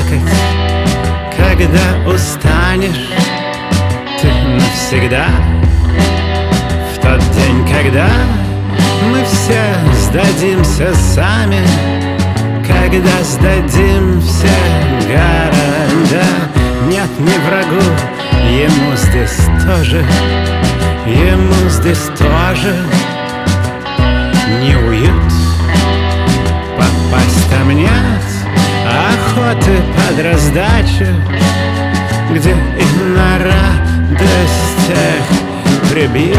плакать, когда устанешь ты навсегда. В тот день, когда мы все сдадимся сами, когда сдадим все города, нет ни врагу, ему здесь тоже, ему здесь тоже не уют. Попасть там нет охоты под раздачу, где и на радостях прибьют.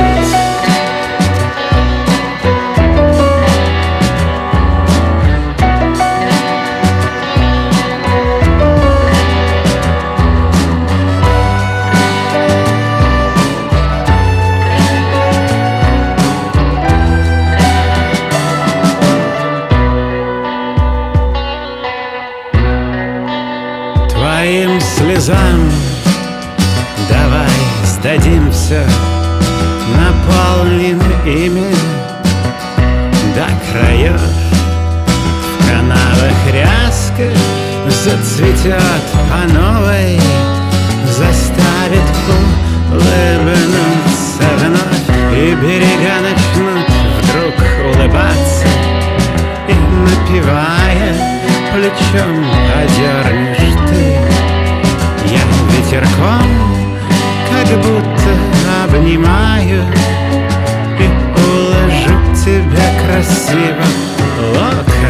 Твоим слезам давай сдадимся, наполним ими до краев. В канавах ряска зацветет по новой, заставит улыбнуться вновь, и берега начнут вдруг улыбаться, и напевая плечом подернешь ты. Я ветерком как будто обнимаю и уложу тебя красиво локоном.